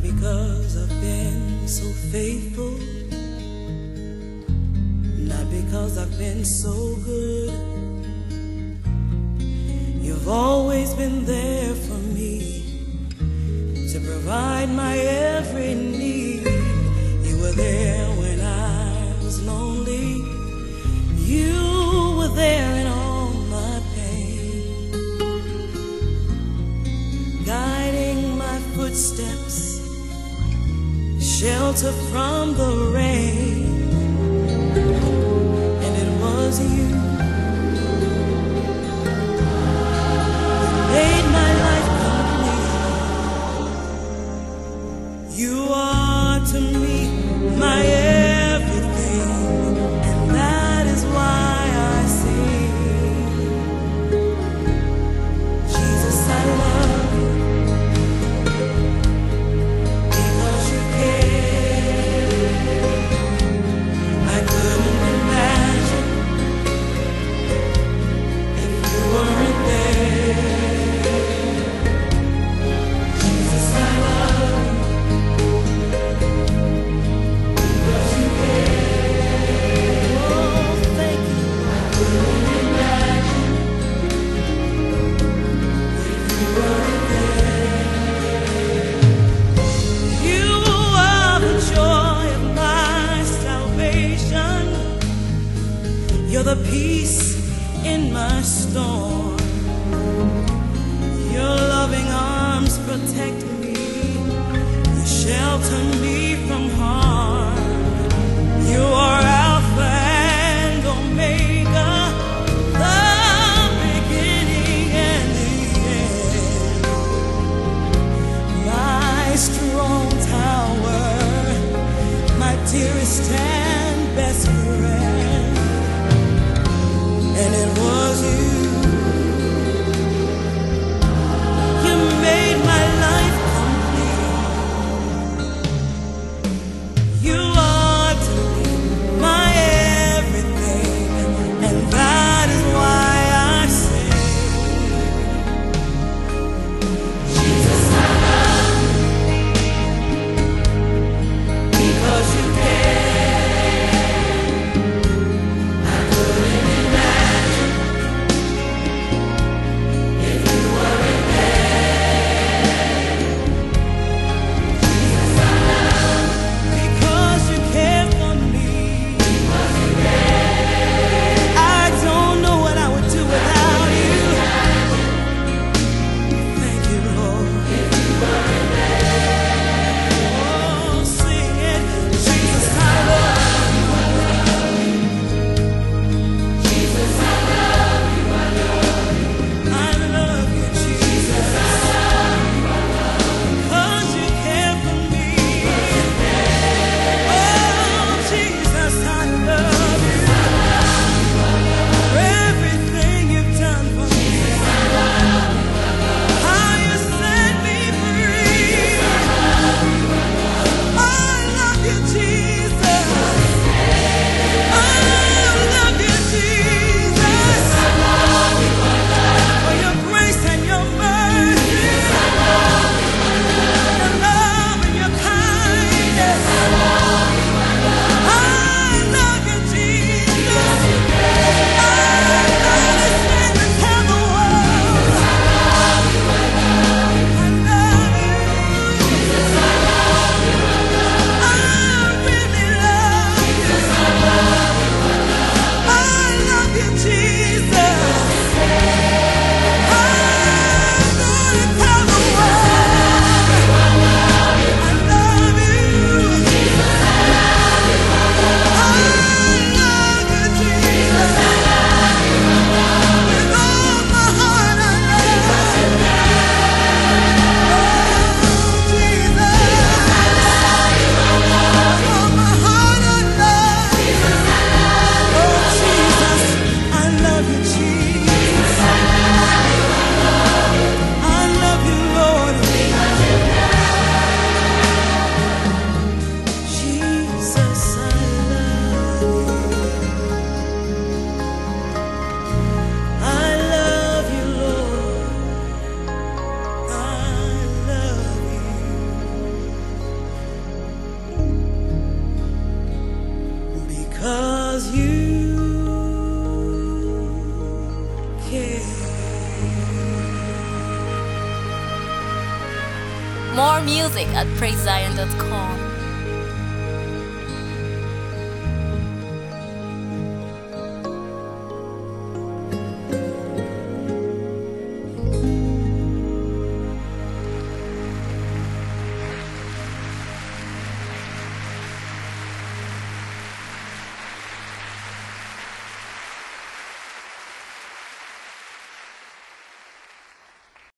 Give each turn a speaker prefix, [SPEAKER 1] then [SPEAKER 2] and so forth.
[SPEAKER 1] because I've been so faithful, not because I've been so good. You've always been there for me to provide my every need. You were there when I was lonely. You were there in all my pain, guiding my footsteps, shelter from the rain. And it was you that made my life complete. You are to me my everything, and that is why I sing. Jesus, I love you because you care. I couldn't imagine if you weren't there. Jesus, I love you because you care. Oh, thank you. I couldn't imagine if you weren't there. You are the joy of my salvation. You're the peace in my storm. Your loving arms protect me. You shelter me from harm. You are Alpha and Omega, the beginning and the end. My strong tower, my dearest and best friend. And it was you. You made my life complete. You are to me
[SPEAKER 2] music at praisezion.com.